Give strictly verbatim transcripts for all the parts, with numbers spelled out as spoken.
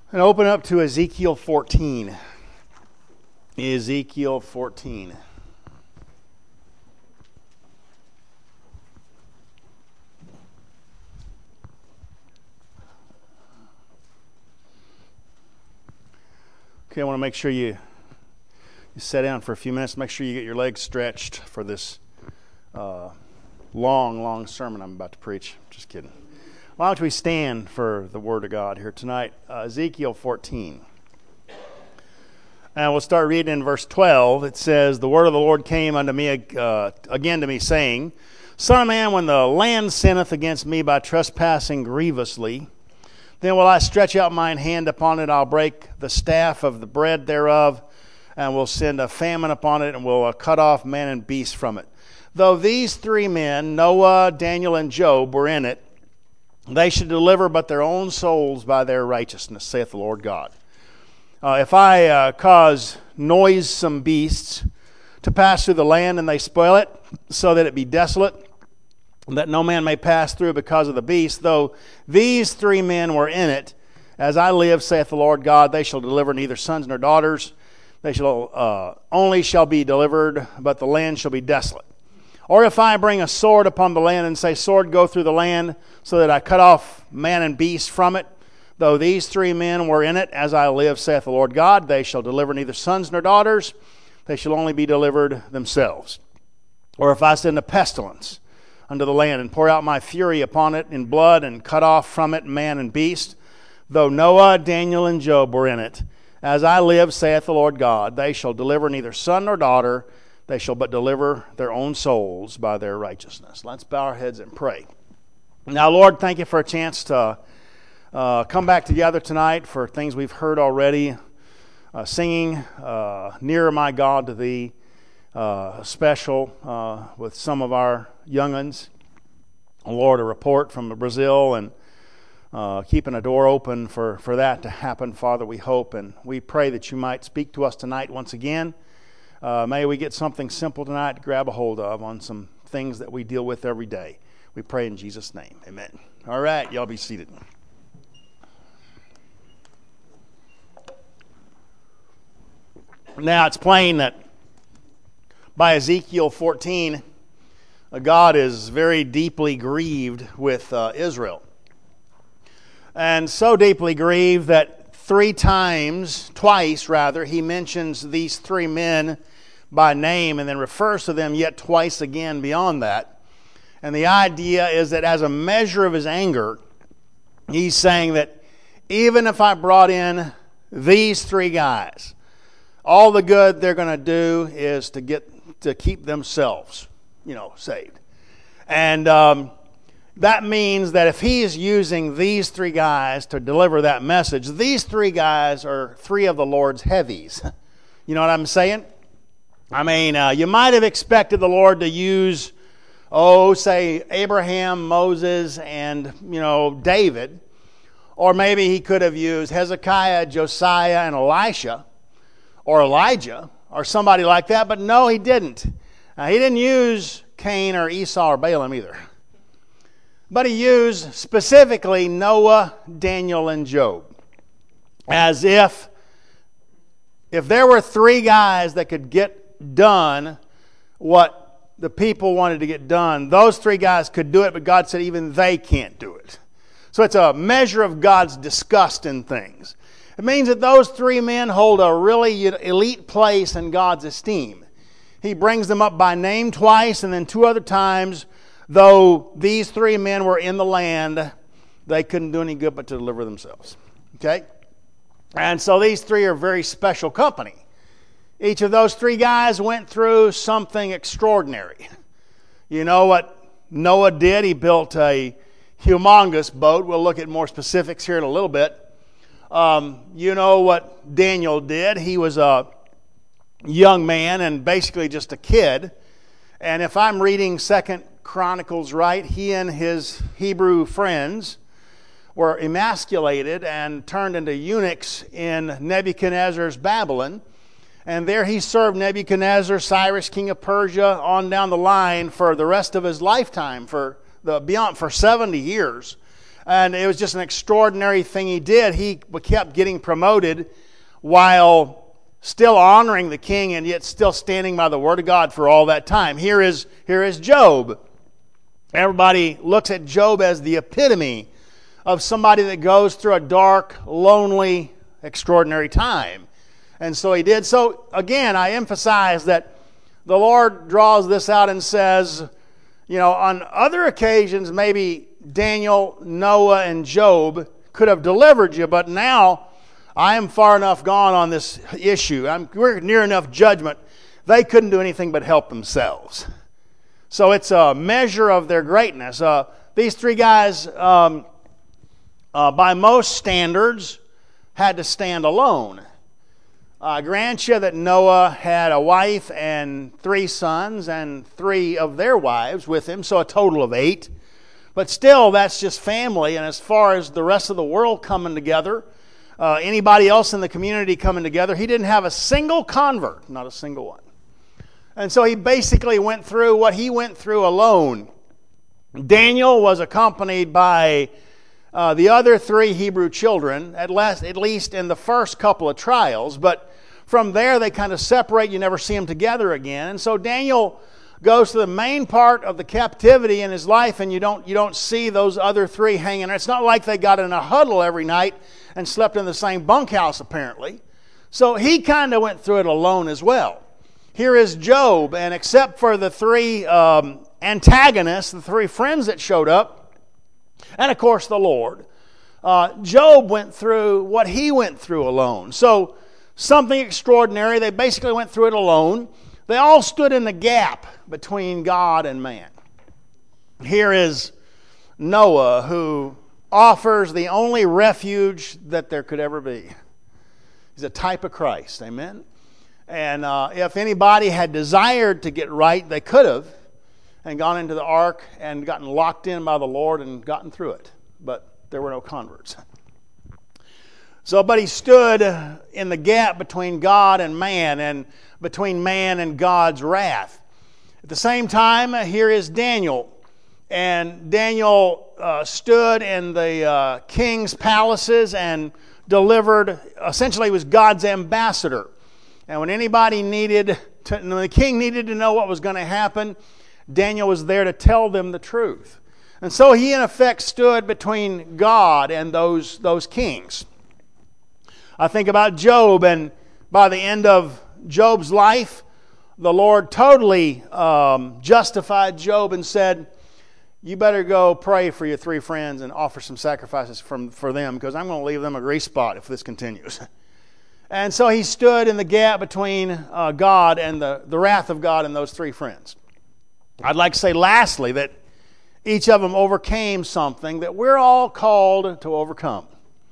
And open up to Ezekiel fourteen. Ezekiel fourteen. Okay, I want to make sure you, you sit down for a few minutes. Make sure you get your legs stretched for this uh, long, long sermon I'm about to preach. Just kidding. Why don't we stand for the Word of God here tonight? Uh, Ezekiel fourteen. And we'll start reading in verse twelve. It says, "The word of the Lord came unto me uh, again to me, saying, Son of man, when the land sinneth against me by trespassing grievously, then will I stretch out mine hand upon it. I'll break the staff of the bread thereof, and will send a famine upon it, and will uh, cut off man and beast from it. Though these three men, Noah, Daniel, and Job, were in it, they should deliver but their own souls by their righteousness, saith the Lord God. Uh, if I uh, cause noisome beasts to pass through the land, and they spoil it, so that it be desolate, that no man may pass through because of the beast, though these three men were in it, as I live, saith the Lord God, they shall deliver neither sons nor daughters. They shall uh, only shall be delivered, but the land shall be desolate. Or if I bring a sword upon the land, and say, Sword, go through the land, so that I cut off man and beast from it, though these three men were in it, as I live, saith the Lord God, they shall deliver neither sons nor daughters, they shall only be delivered themselves. Or if I send a pestilence unto the land, and pour out my fury upon it in blood, and cut off from it man and beast, though Noah, Daniel, and Job were in it, as I live, saith the Lord God, they shall deliver neither son nor daughter, they shall but deliver their own souls by their righteousness." Let's bow our heads and pray. Now, Lord, thank you for a chance to uh, come back together tonight for things we've heard already. Uh, singing, uh, Nearer My God to Thee, uh, special uh, with some of our young'uns. Lord, a report from Brazil, and uh, keeping a door open for, for that to happen, Father, we hope. And we pray that you might speak to us tonight once again. Uh, may we get something simple tonight to grab a hold of on some things that we deal with every day. We pray in Jesus' name. Amen. All right, y'all be seated. Now, it's plain that by Ezekiel fourteen, uh, God is very deeply grieved with uh, Israel. And so deeply grieved that three times, twice rather, he mentions these three men by name and then refers to them yet twice again beyond that. And the idea is that as a measure of his anger, he's saying that even if I brought in these three guys, all the good they're going to do is to get to keep themselves, you know, saved. And um, that means that if he is using these three guys to deliver that message, these three guys are three of the Lord's heavies. You know what I'm saying? I mean, uh, you might have expected the Lord to use, oh, say, Abraham, Moses, and, you know, David. Or maybe he could have used Hezekiah, Josiah, and Elisha, or Elijah, or somebody like that. But no, he didn't. Uh, he didn't use Cain or Esau or Balaam either. But he used specifically Noah, Daniel, and Job. As if, if there were three guys that could get done what the people wanted to get done, those three guys could do it, but God said even they can't do it. So it's a measure of God's disgust in things. It means that those three men hold a really elite place in God's esteem. He brings them up by name twice, and then two other times, though these three men were in the land, they couldn't do any good but to deliver themselves. Okay? And so these three are very special company. Each of those three guys went through something extraordinary. You know what Noah did? He built a humongous boat. We'll look at more specifics here in a little bit. Um, you know what Daniel did? He was a young man and basically just a kid. And if I'm reading Second Chronicles right, he and his Hebrew friends were emasculated and turned into eunuchs in Nebuchadnezzar's Babylon. And there he served Nebuchadnezzar, Cyrus, king of Persia, on down the line for the rest of his lifetime, for the beyond for seventy years. And it was just an extraordinary thing he did. He kept getting promoted while still honoring the king and yet still standing by the word of God for all that time. Here is, here is Job. Everybody looks at Job as the epitome of somebody that goes through a dark, lonely, extraordinary time. And so he did. So again, I emphasize that the Lord draws this out and says, you know, on other occasions, maybe Daniel, Noah, and Job could have delivered you, but now I am far enough gone on this issue. I'm, we're near enough judgment. They couldn't do anything but help themselves. So it's a measure of their greatness. Uh, these three guys, um, uh, by most standards, had to stand alone. I grant you that Noah had a wife and three sons and three of their wives with him, so a total of eight. But still, that's just family. And as far as the rest of the world coming together, uh, anybody else in the community coming together, he didn't have a single convert, not a single one. And so he basically went through what he went through alone. Daniel was accompanied by uh, the other three Hebrew children, at least, at least in the first couple of trials. But from there, they kind of separate. You never see them together again. And so Daniel goes to the main part of the captivity in his life, and you don't, you don't see those other three hanging. It's not like they got in a huddle every night and slept in the same bunkhouse, apparently. So he kind of went through it alone as well. Here is Job, and except for the three um, antagonists, the three friends that showed up, and of course the Lord, uh, Job went through what he went through alone. So something extraordinary. They basically went through it alone. They all stood in the gap between God and man. Here is Noah, who offers the only refuge that there could ever be. He's a type of Christ. Amen? And uh, if anybody had desired to get right, they could have and gone into the ark and gotten locked in by the Lord and gotten through it. But there were no converts. So, but he stood in the gap between God and man, and between man and God's wrath. At the same time, here is Daniel. And Daniel uh, stood in the uh, king's palaces and delivered, essentially was God's ambassador. And when anybody needed, to, when the king needed to know what was going to happen, Daniel was there to tell them the truth. And so he in effect stood between God and those, those kings. I think about Job, and by the end of Job's life, the Lord totally um, justified Job and said, you better go pray for your three friends and offer some sacrifices from, for them, because I'm going to leave them a grease spot if this continues. And so he stood in the gap between uh, God and the, the wrath of God and those three friends. I'd like to say lastly that each of them overcame something that we're all called to overcome.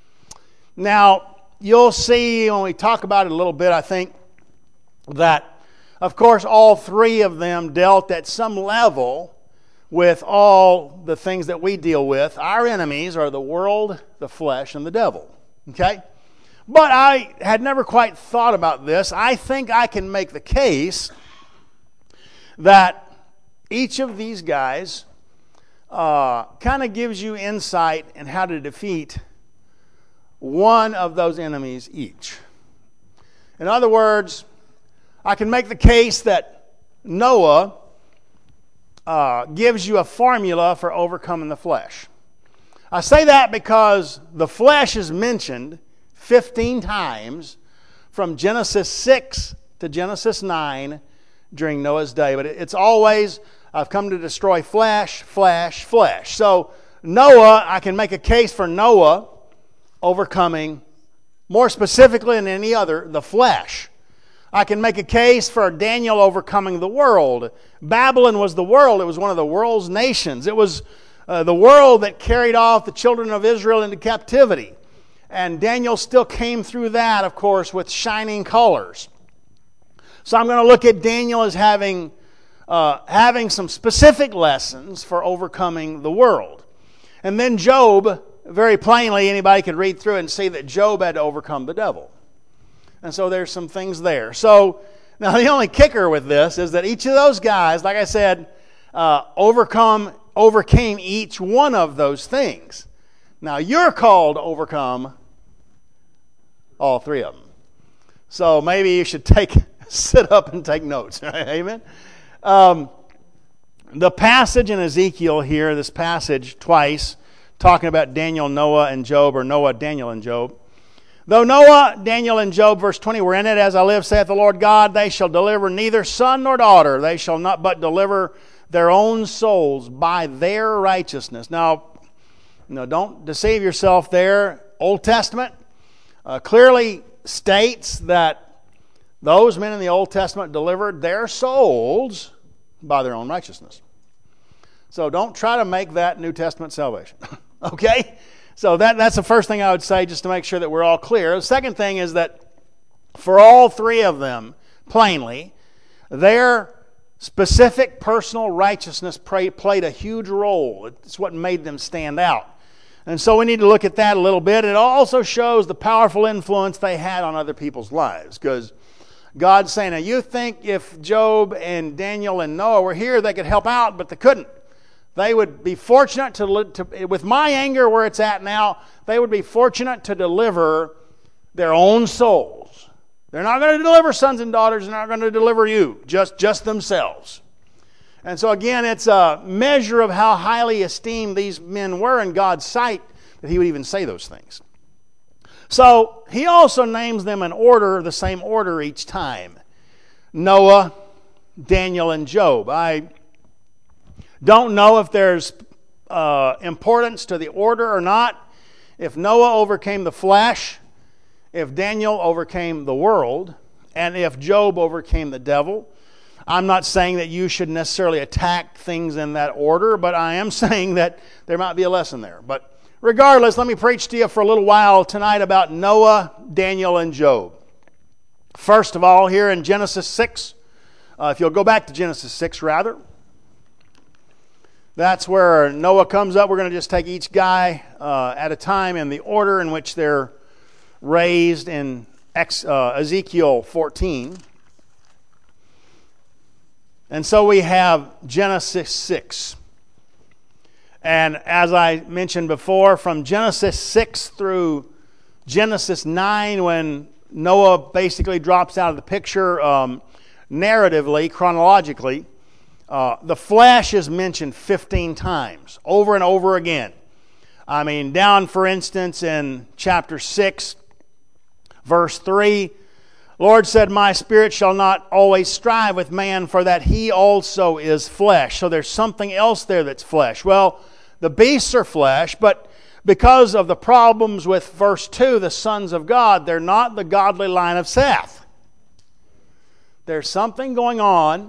Now, you'll see when we talk about it a little bit, I think, that, of course, all three of them dealt at some level with all the things that we deal with. Our enemies are the world, the flesh, and the devil. Okay? But I had never quite thought about this. I think I can make the case that each of these guys uh, kind of gives you insight in how to defeat one of those enemies each. In other words, I can make the case that Noah uh, gives you a formula for overcoming the flesh. I say that because the flesh is mentioned fifteen times from Genesis six to Genesis nine during Noah's day. But it's always, I've come to destroy flesh, flesh, flesh. So Noah, I can make a case for Noah overcoming, more specifically than any other, the flesh. I can make a case for Daniel overcoming the world. Babylon was the world. It was one of the world's nations. It was uh, the world that carried off the children of Israel into captivity. And Daniel still came through that, of course, with shining colors. So I'm going to look at Daniel as having, uh, having some specific lessons for overcoming the world. And then Job, very plainly, anybody could read through it and see that Job had to overcome the devil. And so there's some things there. So now the only kicker with this is that each of those guys, like I said, uh, overcome, overcame each one of those things. Now you're called to overcome all three of them. So maybe you should take sit up and take notes. Right? Amen. Um, the passage in Ezekiel here, this passage twice, talking about Daniel, Noah, and Job, or Noah, Daniel, and Job. Though Noah, Daniel, and Job, verse twenty, were in it, as I live, saith the Lord God, they shall deliver neither son nor daughter. They shall not but deliver their own souls by their righteousness. Now, you know, don't deceive yourself there. Old Testament uh, clearly states that those men in the Old Testament delivered their souls by their own righteousness. So don't try to make that New Testament salvation. Okay? So that, that's the first thing I would say, just to make sure that we're all clear. The second thing is that for all three of them, plainly, their specific personal righteousness played a huge role. It's what made them stand out. And so we need to look at that a little bit. It also shows the powerful influence they had on other people's lives. Because God's saying, now you think if Job and Daniel and Noah were here, they could help out, but they couldn't. They would be fortunate to, to, with my anger where it's at now, they would be fortunate to deliver their own souls. They're not going to deliver sons and daughters. They're not going to deliver you, just, just themselves. And so again, it's a measure of how highly esteemed these men were in God's sight that he would even say those things. So he also names them in order, the same order each time. Noah, Daniel, and Job. I don't know if there's uh, importance to the order or not. If Noah overcame the flesh, if Daniel overcame the world, and if Job overcame the devil. I'm not saying that you should necessarily attack things in that order, but I am saying that there might be a lesson there. But regardless, let me preach to you for a little while tonight about Noah, Daniel, and Job. First of all, here in Genesis six, uh, if you'll go back to Genesis six rather, that's where Noah comes up. We're going to just take each guy uh, at a time in the order in which they're raised in Ex, uh, Ezekiel fourteen. And so we have Genesis six. And as I mentioned before, from Genesis six through Genesis nine, when Noah basically drops out of the picture um, narratively, chronologically, uh, the flesh is mentioned fifteen times, over and over again. I mean, down, for instance, in chapter six, verse three, Lord said, my spirit shall not always strive with man, for that he also is flesh. So there's something else there that's flesh. Well, the beasts are flesh, but because of the problems with verse two, the sons of God, they're not the godly line of Seth. There's something going on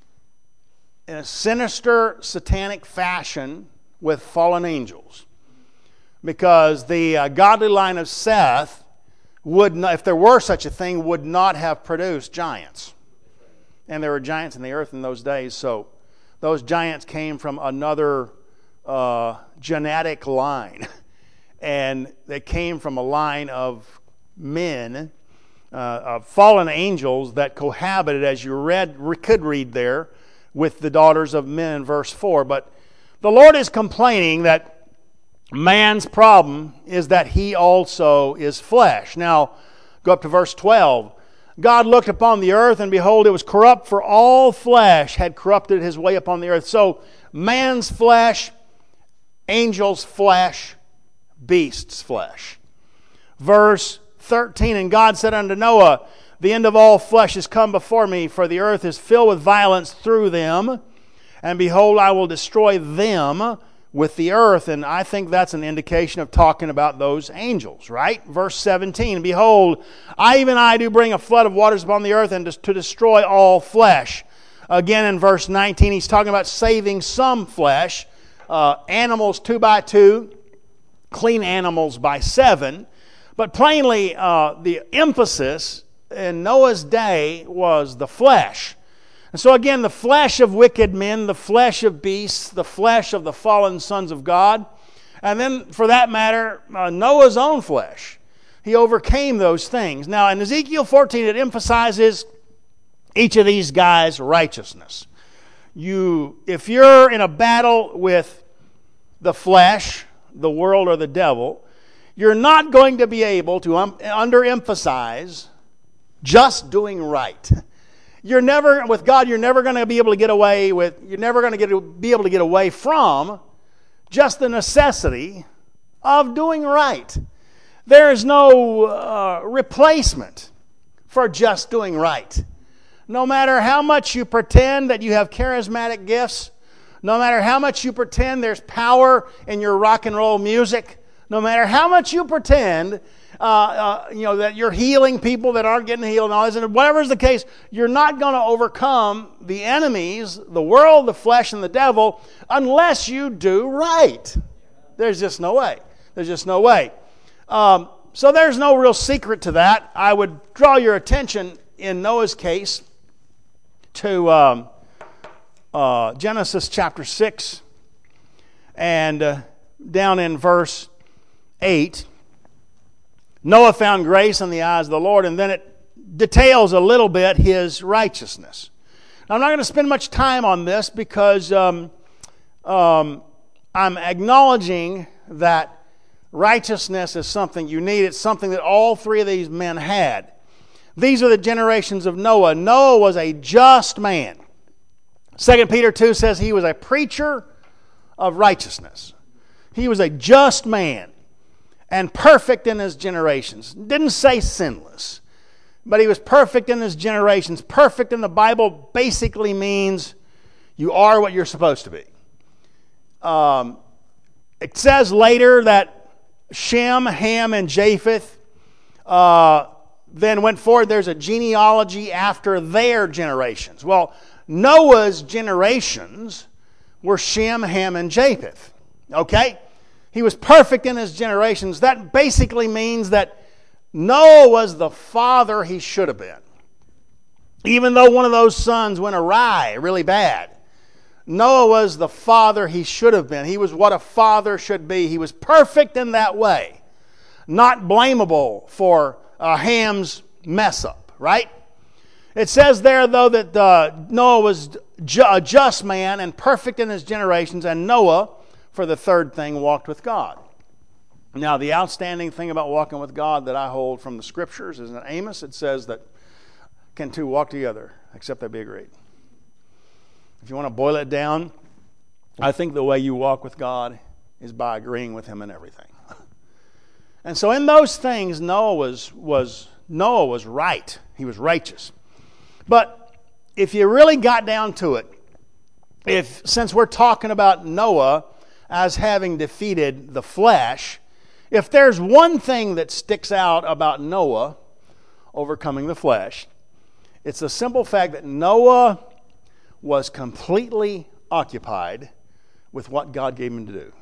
in a sinister, satanic fashion with fallen angels. Because the uh, godly line of Seth would not, if there were such a thing, would not have produced giants. And there were giants in the earth in those days, so those giants came from another uh, genetic line. And they came from a line of men, uh, of fallen angels that cohabited, as you read, could read there, with the daughters of men in verse four. But the Lord is complaining that man's problem is that he also is flesh. Now, go up to verse twelve. God looked upon the earth, and behold, it was corrupt, for all flesh had corrupted his way upon the earth. So, man's flesh, angels' flesh, beasts' flesh. Verse thirteen, and God said unto Noah, the end of all flesh is come before me, for the earth is filled with violence through them. And behold, I will destroy them with the earth. And I think that's an indication of talking about those angels, right? Verse seventeen, behold, I even I do bring a flood of waters upon the earth, and to destroy all flesh. Again in verse nineteen, he's talking about saving some flesh, uh, animals two by two, clean animals by seven. But plainly, uh, the emphasis in Noah's day was the flesh. And so again, the flesh of wicked men, the flesh of beasts, the flesh of the fallen sons of God, and then for that matter, uh, Noah's own flesh. He overcame those things. Now in Ezekiel fourteen, it emphasizes each of these guys' righteousness. You, if you're in a battle with the flesh, the world, or the devil, you're not going to be able to um, underemphasize just doing right. You're never, with God, you're never going to be able to get away with, you're never going to get be able to get away from just the necessity of doing right. There is no uh, replacement for just doing right. No matter how much you pretend that you have charismatic gifts, no matter how much you pretend there's power in your rock and roll music, no matter how much you pretend uh, uh, you know, that you're healing people that aren't getting healed and all this, and whatever is the case, you're not going to overcome the enemies, the world, the flesh, and the devil, unless you do right. There's just no way. There's just no way. Um, so there's no real secret to that. I would draw your attention in Noah's case to um, uh, Genesis chapter six and uh, down in verse eight. Noah found grace in the eyes of the Lord, and then it details a little bit his righteousness. Now, I'm not going to spend much time on this because um, um, I'm acknowledging that righteousness is something you need. It's something that all three of these men had. These are the generations of Noah. Noah was a just man. Second Peter two says he was a preacher of righteousness. He was a just man and perfect in his generations. Didn't say sinless, but he was perfect in his generations. Perfect in the Bible basically means you are what you're supposed to be. Um, it says later that Shem, Ham, and Japheth uh, then went forward. There's a genealogy after their generations. Well, Noah's generations were Shem, Ham, and Japheth. Okay? He was perfect in his generations. That basically means that Noah was the father he should have been. Even though one of those sons went awry really bad, Noah was the father he should have been. He was what a father should be. He was perfect in that way. Not blamable for uh, Ham's mess up, right? It says there, though, that uh, Noah was ju- a just man and perfect in his generations, and Noah, for the third thing, walked with God. Now, the outstanding thing about walking with God that I hold from the Scriptures is in Amos. It says that, can two walk together, except they be agreed? If you want to boil it down, I think the way you walk with God is by agreeing with Him in everything. And so in those things, Noah was, was, Noah was right. He was righteous. But if you really got down to it, if since we're talking about Noah as having defeated the flesh, if there's one thing that sticks out about Noah overcoming the flesh, it's the simple fact that Noah was completely occupied with what God gave him to do.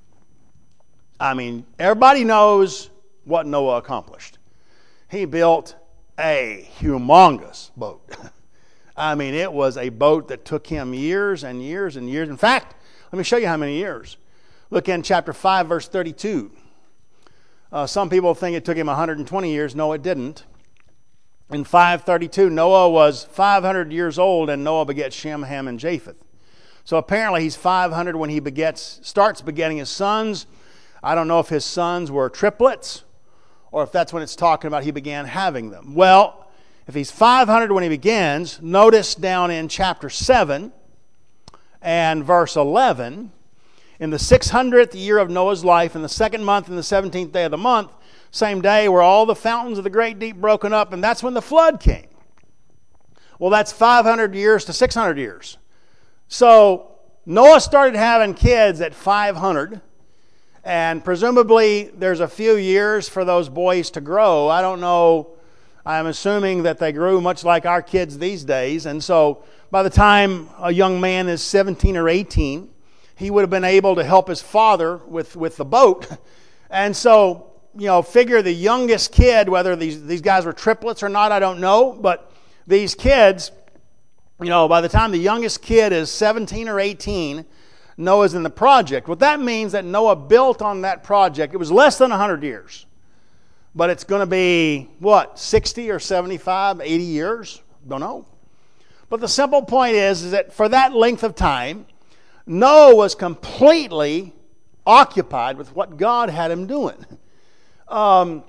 I mean, everybody knows what Noah accomplished. He built a humongous boat. I mean, it was a boat that took him years and years and years. In fact, let me show you how many years. Look in chapter five, verse thirty-two. Uh, some people think it took him one hundred twenty years. No, it didn't. In five thirty-two, Noah was five hundred years old, and Noah begets Shem, Ham, and Japheth. So apparently he's five hundred when he begets, starts begetting his sons. I don't know if his sons were triplets, or if that's when it's talking about he began having them. Well, if he's five hundred when he begins, notice down in chapter seven and verse eleven, in the six hundredth year of Noah's life, in the second month, in the seventeenth day of the month, same day were all the fountains of the great deep broken up, and that's when the flood came. Well, that's five hundred years to six hundred years. So Noah started having kids at five hundred, and presumably there's a few years for those boys to grow. I don't know. I'm assuming that they grew much like our kids these days, and so by the time a young man is seventeen or eighteen, he would have been able to help his father with, with the boat. And so, you know, figure the youngest kid, whether these, these guys were triplets or not, I don't know, but these kids, you know, by the time the youngest kid is seventeen or eighteen, Noah's in the project. What that means that Noah built on that project, it was less than one hundred years. But it's going to be, what, sixty or seventy-five, eighty years? Don't know. But the simple point is, is that for that length of time, Noah was completely occupied with what God had him doing. Um,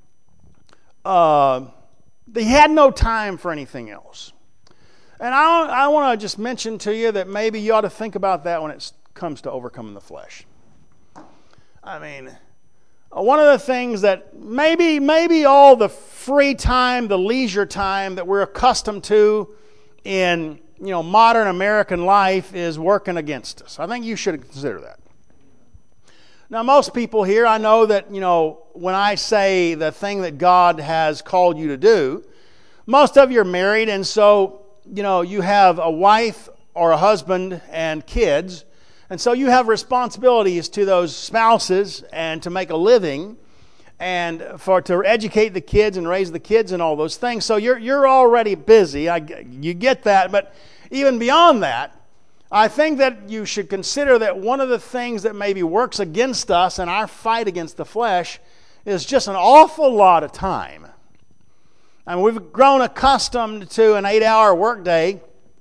uh, he had no time for anything else. And I, I want to just mention to you that maybe you ought to think about that when it comes to overcoming the flesh. I mean, one of the things that maybe maybe all the free time, the leisure time that we're accustomed to in, you know, modern American life is working against us. I think you should consider that. Now, most people here, I know that, you know, when I say the thing that God has called you to do, most of you are married, and so, you know, you have a wife or a husband and kids, and so you have responsibilities to those spouses and to make a living and for to educate the kids and raise the kids and all those things. So you're you're already busy. I, you get that, but even beyond that, I think that you should consider that one of the things that maybe works against us in our fight against the flesh is just an awful lot of time. I mean, we've grown accustomed to an eight-hour workday,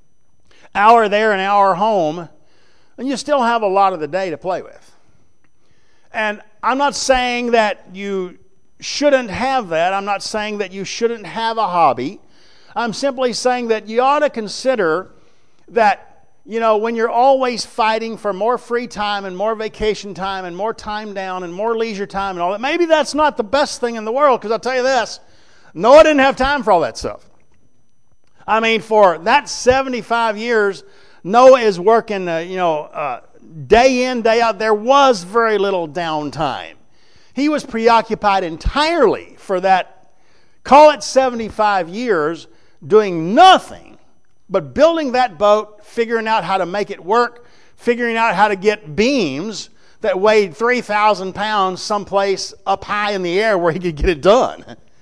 hour there and hour home, and you still have a lot of the day to play with. And I'm not saying that you shouldn't have that. I'm not saying that you shouldn't have a hobby. I'm simply saying that you ought to consider that, you know, when you're always fighting for more free time and more vacation time and more time down and more leisure time and all that, maybe that's not the best thing in the world, because I'll tell you this, Noah didn't have time for all that stuff. I mean, for that seventy-five years, Noah is working, uh, you know, uh, day in, day out. There was very little downtime. He was preoccupied entirely for that, call it seventy-five years, doing nothing but building that boat, figuring out how to make it work, figuring out how to get beams that weighed three thousand pounds someplace up high in the air where he could get it done.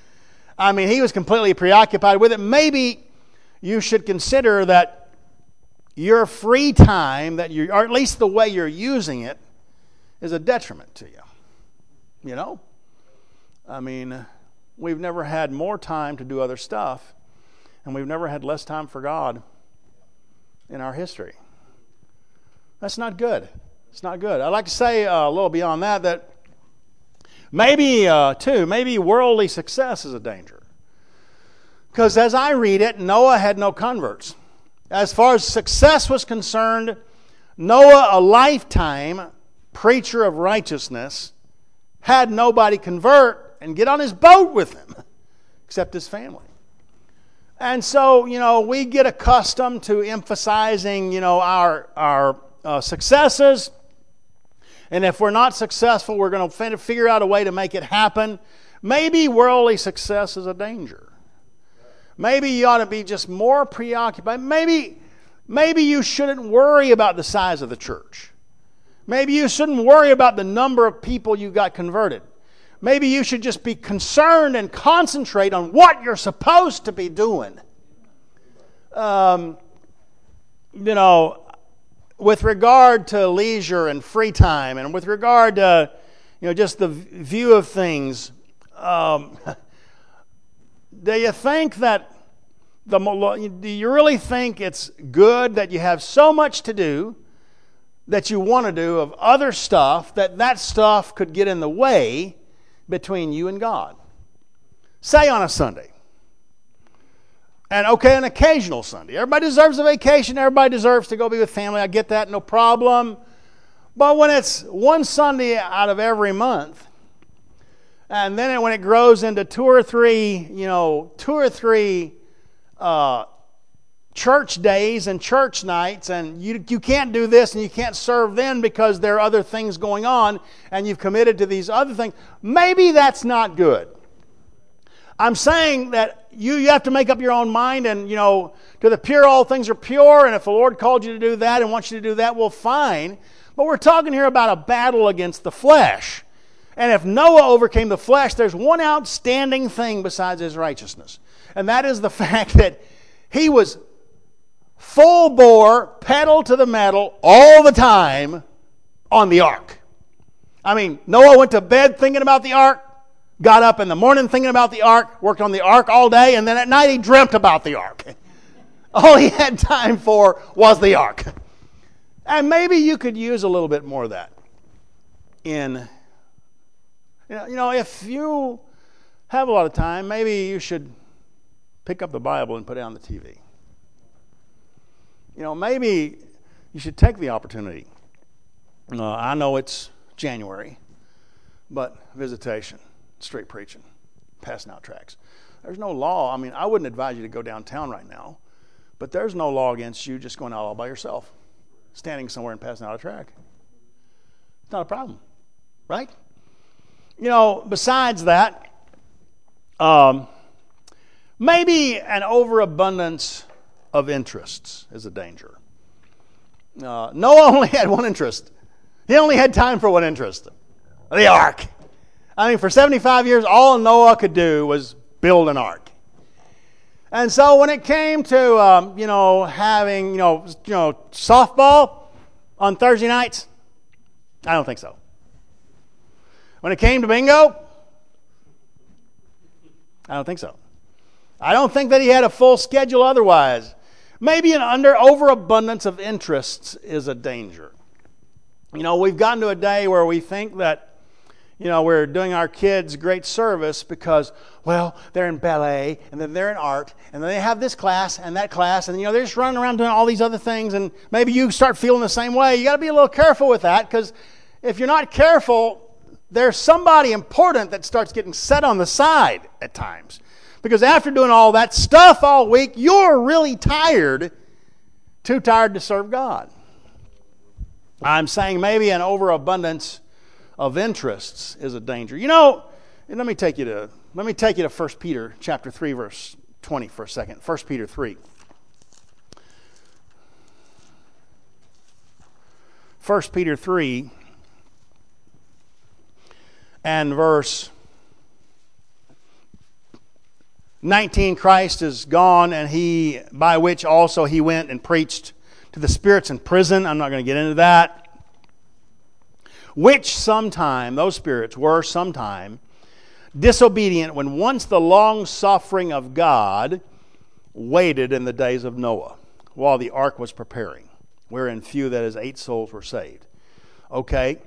I mean, he was completely preoccupied with it. Maybe you should consider that your free time, that you, or at least the way you're using it, is a detriment to you. You know? I mean, we've never had more time to do other stuff, and we've never had less time for God in our history. That's not good. It's not good. I'd like to say uh, a little beyond that, that maybe, uh, too, maybe worldly success is a danger. Because as I read it, Noah had no converts. As far as success was concerned, Noah, a lifetime preacher of righteousness, had nobody convert and get on his boat with him, except his family. And so, you know, we get accustomed to emphasizing, you know, our, our uh, successes. And if we're not successful, we're going to figure out a way to make it happen. Maybe worldly success is a danger. Maybe you ought to be just more preoccupied. Maybe, maybe you shouldn't worry about the size of the church. Maybe you shouldn't worry about the number of people you got converted. Maybe you should just be concerned and concentrate on what you're supposed to be doing. Um, you know, with regard to leisure and free time, and with regard to, you know, just the view of things, um, do you think that the do you really think it's good that you have so much to do that you want to do of other stuff, that that stuff could get in the way between you and God? Say on a Sunday. And okay, an occasional Sunday. Everybody deserves a vacation. Everybody deserves to go be with family. I get that, no problem. But when it's one Sunday out of every month, and then when it grows into two or three, you know, two or three uh, church days and church nights, and you you can't do this and you can't serve then because there are other things going on, and you've committed to these other things, maybe that's not good. I'm saying that you, you have to make up your own mind, and, you know, to the pure all things are pure, and if the Lord called you to do that and wants you to do that, well, fine. But we're talking here about a battle against the flesh. And if Noah overcame the flesh, there's one outstanding thing besides his righteousness. And that is the fact that he was full bore, pedal to the metal, all the time on the ark. I mean, Noah went to bed thinking about the ark, got up in the morning thinking about the ark, worked on the ark all day, and then at night he dreamt about the ark. All he had time for was the ark. And maybe you could use a little bit more of that. in, you know, you know, if you have a lot of time, maybe you should pick up the Bible and put it on the T V. You know, maybe you should take the opportunity. Uh, I know it's January, but visitation, street preaching, passing out tracts. There's no law. I mean, I wouldn't advise you to go downtown right now, but there's no law against you just going out all by yourself, standing somewhere and passing out a tract. It's not a problem, right? You know, besides that, um, maybe an overabundance of interests is a danger. Uh, Noah only had one interest. He only had time for one interest, the ark. I mean, for seventy-five years, all Noah could do was build an ark. And so when it came to, um, you know, having, you know, you know, softball on Thursday nights, I don't think so. When it came to bingo, I don't think so. I don't think that he had a full schedule otherwise. Maybe an under overabundance of interests is a danger. You know, we've gotten to a day where we think that, you know, we're doing our kids great service because, well, they're in ballet, and then they're in art, and then they have this class and that class, and, you know, they're just running around doing all these other things, and maybe you start feeling the same way. You got to be a little careful with that, because if you're not careful, there's somebody important that starts getting set on the side at times. Because after doing all that stuff all week, you're really tired, too tired to serve God. I'm saying maybe an overabundance of interests is a danger. You know, let me take you to let me take you to First Peter chapter three, verse twenty for a second. First Peter three. First Peter three and verse nineteen, Christ is gone, and he, by which also he went and preached to the spirits in prison. I'm not going to get into that. Which sometime, those spirits were sometime disobedient when once the long suffering of God waited in the days of Noah, while the ark was preparing, wherein few, that is, eight souls were saved. Okay.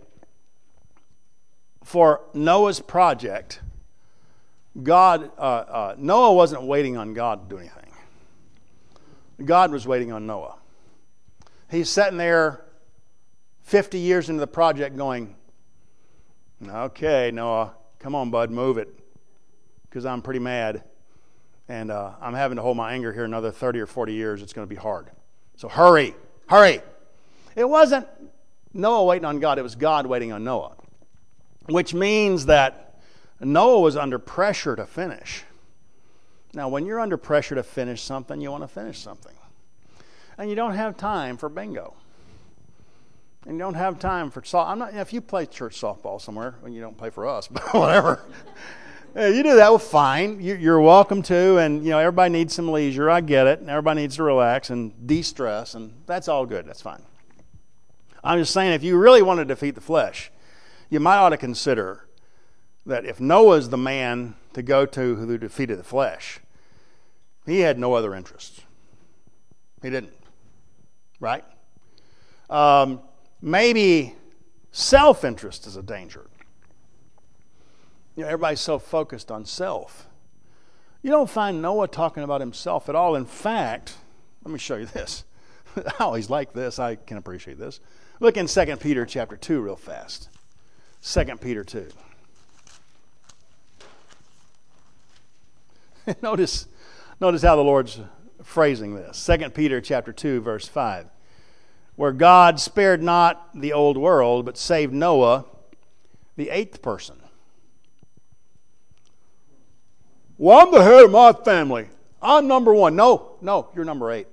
For Noah's project, God, uh, uh, Noah wasn't waiting on God to do anything. God was waiting on Noah. He's sitting there fifty years into the project going, okay, Noah, come on, bud, move it, because I'm pretty mad, and uh, I'm having to hold my anger here another thirty or forty years. It's going to be hard. So hurry, hurry. It wasn't Noah waiting on God. It was God waiting on Noah, which means that Noah was under pressure to finish. Now, when you're under pressure to finish something, you want to finish something. And you don't have time for bingo. And you don't have time for softball. I'm not, if you play church softball somewhere, well, you don't play for us, but whatever. You do that, well, fine. You're welcome to, and you know everybody needs some leisure. I get it. And everybody needs to relax and de-stress, and that's all good. That's fine. I'm just saying, if you really want to defeat the flesh, you might ought to consider that if Noah's the man to go to who defeated the flesh, he had no other interests. He didn't. Right? Um, maybe self-interest is a danger. You know, everybody's so focused on self. You don't find Noah talking about himself at all. In fact, let me show you this. I always like this. I can appreciate this. Look in Second Peter chapter two real fast. Second Peter two. notice, notice how the Lord's phrasing this. Second Peter chapter two, verse five. Where God spared not the old world, but saved Noah, the eighth person. Well, I'm the head of my family. I'm number one. No, no, you're number eight.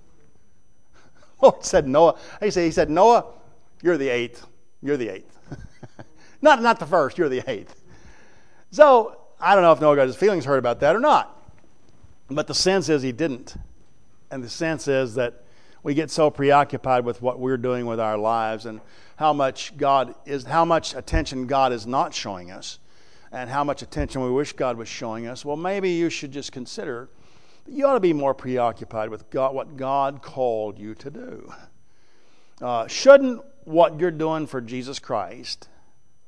Lord said Noah. He said, he said, Noah, you're the eighth. You're the eighth. not, not the first, you're the eighth. So, I don't know if Noah got his feelings hurt about that or not. But the sense is he didn't. And the sense is that we get so preoccupied with what we're doing with our lives and how much God is, how much attention God is not showing us and how much attention we wish God was showing us. Well, maybe you should just consider that you ought to be more preoccupied with God, what God called you to do. Uh, shouldn't what you're doing for Jesus Christ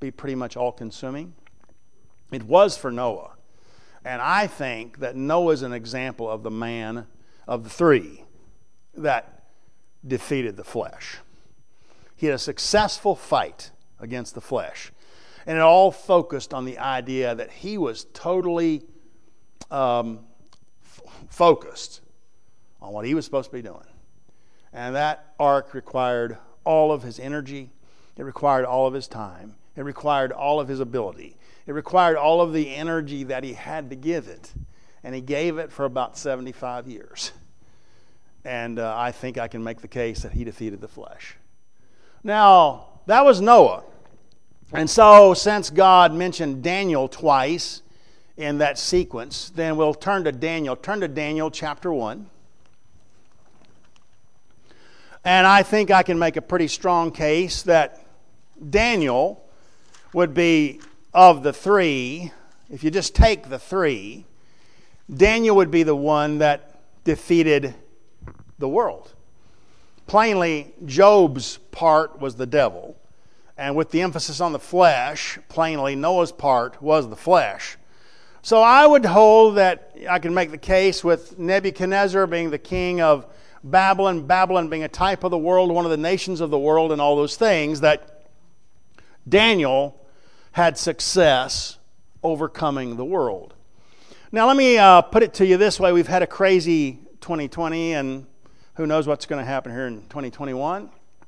be pretty much all-consuming? It was for Noah. And I think that Noah is an example of the man of the three that defeated the flesh. He had a successful fight against the flesh. And it all focused on the idea that he was totally um, f- focused on what he was supposed to be doing. And that ark required all of his energy. It required all of his time. It required all of his ability. It required all of the energy that he had to give it. And he gave it for about seventy-five years. And uh, I think I can make the case that he defeated the flesh. Now, that was Noah. And so, since God mentioned Daniel twice in that sequence, then we'll turn to Daniel. Turn to Daniel chapter one. And I think I can make a pretty strong case that Daniel would be, of the three, if you just take the three, Daniel would be the one that defeated the world. Plainly, Job's part was the devil. And with the emphasis on the flesh, plainly, Noah's part was the flesh. So I would hold that I can make the case with Nebuchadnezzar being the king of Babylon, Babylon being a type of the world, one of the nations of the world, and all those things, that Daniel had success overcoming the world. Now let me uh, put it to you this way. We've had a crazy twenty twenty, and who knows what's going to happen here in twenty twenty-one.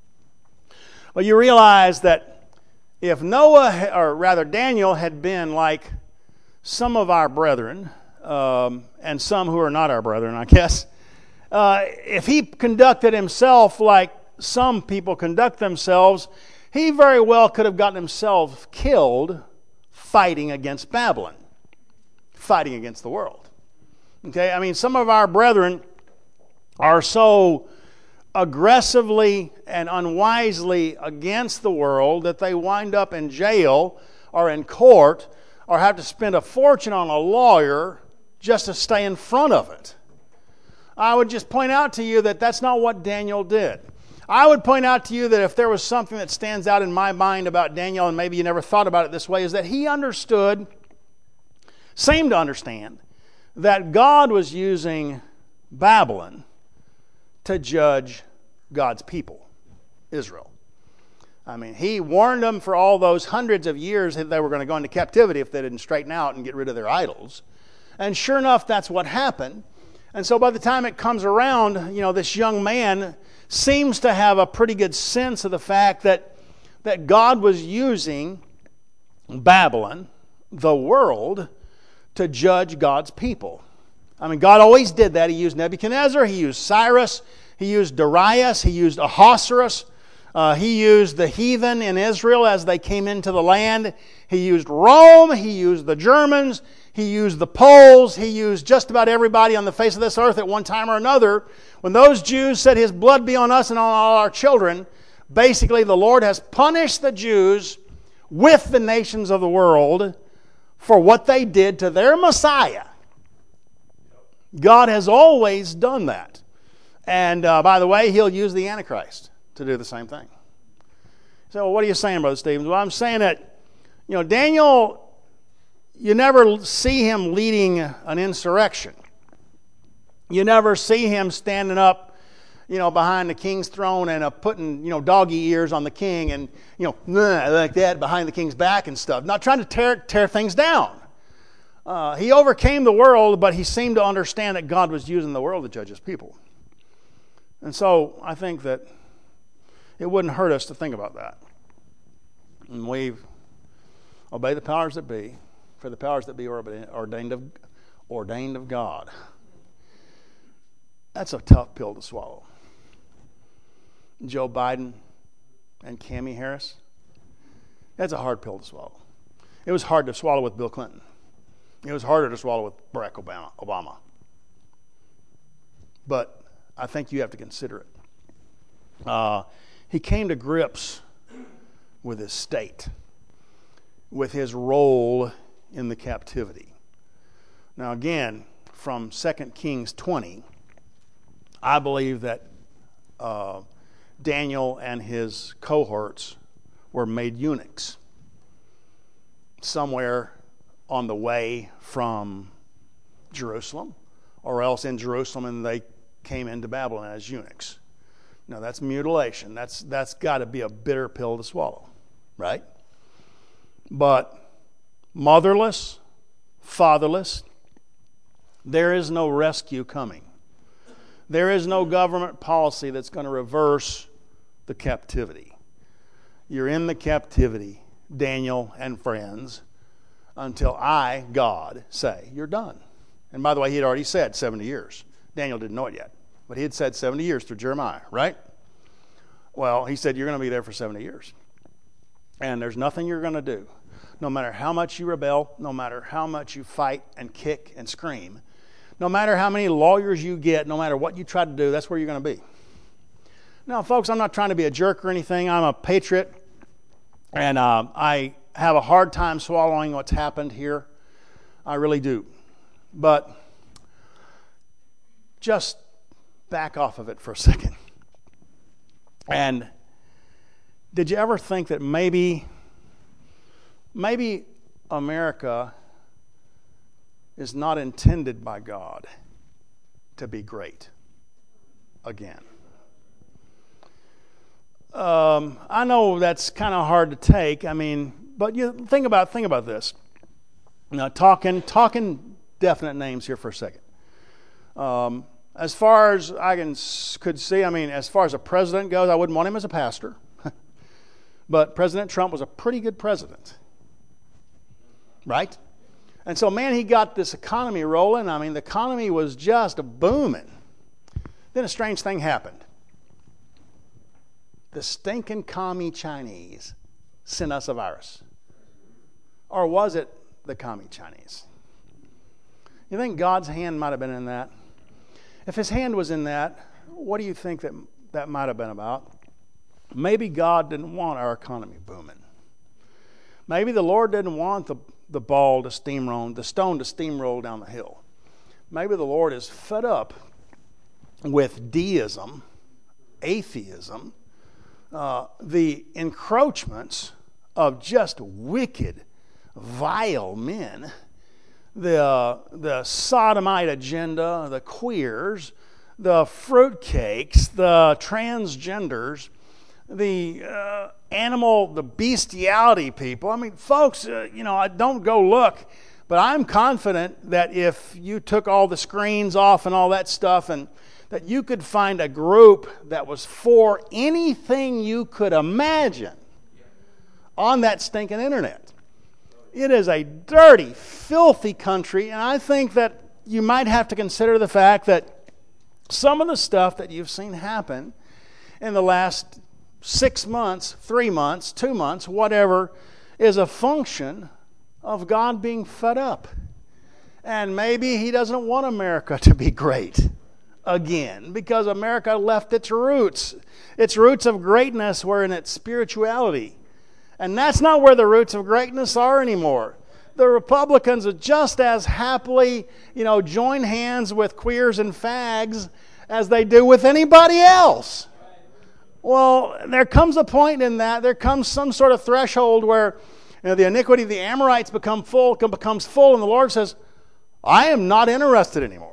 Well, you realize that if Noah, or rather Daniel, had been like some of our brethren, um, and some who are not our brethren, I guess, uh, if he conducted himself like some people conduct themselves, he very well could have gotten himself killed fighting against Babylon, fighting against the world. Okay, I mean, some of our brethren are so aggressively and unwisely against the world that they wind up in jail or in court or have to spend a fortune on a lawyer just to stay in front of it. I would just point out to you that that's not what Daniel did. I would point out to you that if there was something that stands out in my mind about Daniel, and maybe you never thought about it this way, is that he understood, seemed to understand, that God was using Babylon to judge God's people, Israel. I mean, he warned them for all those hundreds of years that they were going to go into captivity if they didn't straighten out and get rid of their idols. And sure enough, that's what happened. And so by the time it comes around, you know, this young man seems to have a pretty good sense of the fact that, that God was using Babylon, the world, to judge God's people. I mean, God always did that. He used Nebuchadnezzar, he used Cyrus, he used Darius, he used Ahasuerus, uh, he used the heathen in Israel as they came into the land. He used Rome, he used the Germans, he used the Poles, he used just about everybody on the face of this earth at one time or another. When those Jews said, "His blood be on us and on all our children," basically the Lord has punished the Jews with the nations of the world for what they did to their Messiah. God has always done that. And uh, by the way, He'll use the Antichrist to do the same thing. So well, what are you saying, Brother Stevens? Well, I'm saying that, you know, Daniel, you never see him leading an insurrection. You never see him standing up, you know, behind the king's throne and uh, putting, you know, doggy ears on the king and, you know, like that behind the king's back and stuff. Not trying to tear, tear things down. Uh, he overcame the world, but he seemed to understand that God was using the world to judge His people. And so I think that it wouldn't hurt us to think about that. And we obey the powers that be, for the powers that be are ordained of, ordained of God. That's a tough pill to swallow. Joe Biden and Cammie Harris, that's a hard pill to swallow. It was hard to swallow with Bill Clinton. It was harder to swallow with Barack Obama. Obama. But I think you have to consider it. Uh, he came to grips with his state, with his role in the captivity. Now again, from Second Kings twenty, I believe that uh, Daniel and his cohorts were made eunuchs. somewhere on the way from Jerusalem, or else in Jerusalem and they came into Babylon as eunuchs. Now that's mutilation. That's that's got to be a bitter pill to swallow, right? But motherless, fatherless, there is no rescue coming. There is no government policy that's going to reverse the captivity. You're in the captivity, Daniel and friends, until I, God, say you're done. And by the way, he had already said seventy years. Daniel didn't know it yet, but he had said seventy years through Jeremiah, right? Well, he said you're going to be there for seventy years. And there's nothing you're going to do. No matter how much you rebel, no matter how much you fight and kick and scream, no matter how many lawyers you get, no matter what you try to do, that's where you're going to be. Now, folks, I'm not trying to be a jerk or anything. I'm a patriot, and uh, I have a hard time swallowing what's happened here. I really do. But just back off of it for a second. And did you ever think that maybe, maybe America is not intended by God to be great again? Um, I know that's kind of hard to take. I mean, but you think about think about this. Now, talking talking definite names here for a second. Um, as far as I can could see, I mean, as far as a president goes, I wouldn't want him as a pastor. But President Trump was a pretty good president, right? And so, man, he got this economy rolling. I mean, the economy was just booming. Then a strange thing happened. The stinking commie Chinese sent us a virus. Or was it the commie Chinese? You think God's hand might have been in that? If his hand was in that, what do you think that that might have been about? Maybe God didn't want our economy booming. Maybe the Lord didn't want the, the ball to steamroll, the stone to steamroll down the hill. Maybe the Lord is fed up with deism, atheism, uh, the encroachments of just wicked, vile men, the, uh, the sodomite agenda, the queers, the fruitcakes, the transgenders, the uh, animal, the bestiality people. I mean, folks, uh, you know, I don't go look, but I'm confident that if you took all the screens off and all that stuff, and that you could find a group that was for anything you could imagine on that stinking internet. It is a dirty, filthy country, and I think that you might have to consider the fact that some of the stuff that you've seen happen in the last six months, three months, two months, whatever, is a function of God being fed up. And maybe he doesn't want America to be great again, because America left its roots. Its roots of greatness were in its spirituality. And that's not where the roots of greatness are anymore. The Republicans are just as happily, you know, join hands with queers and fags as they do with anybody else. Well, there comes a point in that, there comes some sort of threshold where, you know, the iniquity of the Amorites become full, becomes full, and the Lord says, I am not interested anymore.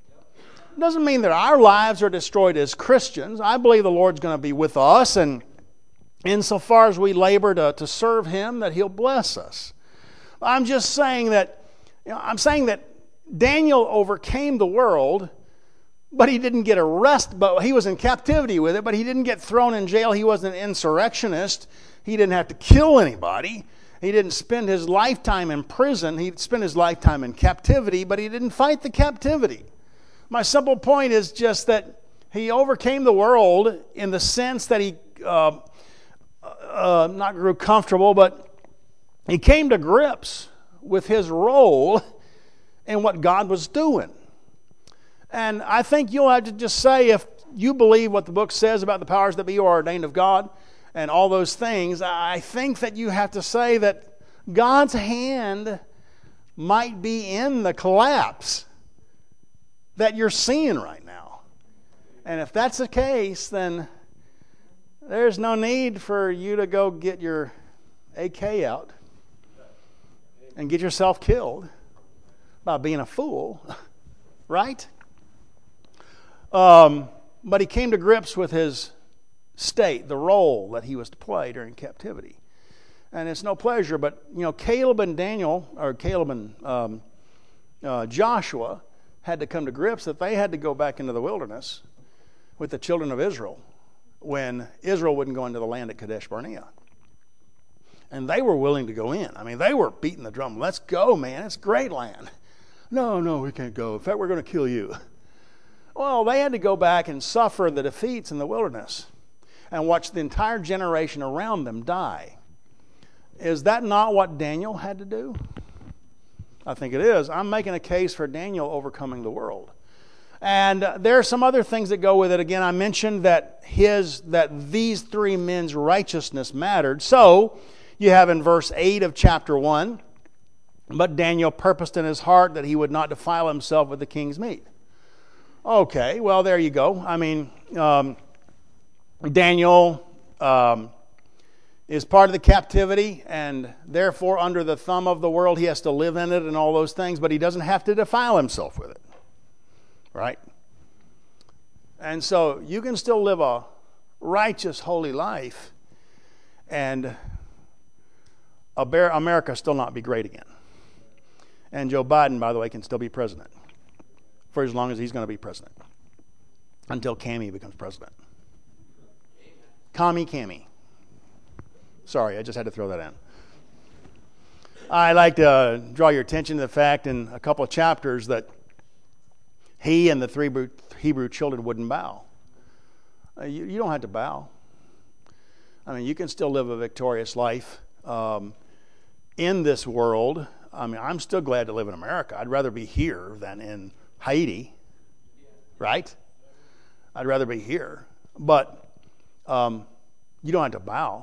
It doesn't mean that our lives are destroyed as Christians. I believe the Lord's going to be with us, and insofar as we labor to, to serve him, that he'll bless us. I'm just saying that, you know, I'm saying that Daniel overcame the world, but he didn't get arrested. But he was in captivity with it, but he didn't get thrown in jail. He wasn't an insurrectionist. He didn't have to kill anybody. He didn't spend his lifetime in prison. He spent his lifetime in captivity, but he didn't fight the captivity. My simple point is just that he overcame the world in the sense that he uh, uh, not grew comfortable, but he came to grips with his role in what God was doing. And I think you'll have to just say, if you believe what the book says about the powers that be are ordained of God and all those things, I think that you have to say that God's hand might be in the collapse that you're seeing right now. And if that's the case, then there's no need for you to go get your A K out and get yourself killed by being a fool, right? Um, but he came to grips with his state, the role that he was to play during captivity. And it's no pleasure, but, you know, Caleb and Daniel, or Caleb and um, uh, Joshua had to come to grips that they had to go back into the wilderness with the children of Israel when Israel wouldn't go into the land at Kadesh Barnea. And they were willing to go in. I mean, they were beating the drum. Let's go, man. It's great land. No, no, we can't go. In fact, we're going to kill you. Well, they had to go back and suffer the defeats in the wilderness and watch the entire generation around them die. Is that not what Daniel had to do? I think it is. I'm making a case for Daniel overcoming the world. And uh, there are some other things that go with it. Again, I mentioned that his that these three men's righteousness mattered. So you have in verse eight of chapter one, but Daniel purposed in his heart that he would not defile himself with the king's meat. Okay, well, there you go. I mean, um, Daniel um, is part of the captivity, and therefore under the thumb of the world, he has to live in it and all those things, but he doesn't have to defile himself with it. Right? And so you can still live a righteous, holy life, and America still not be great again. And Joe Biden, by the way, can still be president for as long as he's going to be president, until Cammie becomes president. Commie Cammie. Sorry, I just had to throw that in. I like to draw your attention to the fact in a couple of chapters that he and the three Hebrew children wouldn't bow. You, you don't have to bow. I mean, you can still live a victorious life um, in this world. I mean, I'm still glad to live in America. I'd rather be here than in Haiti, right? I'd rather be here. But um, you don't have to bow.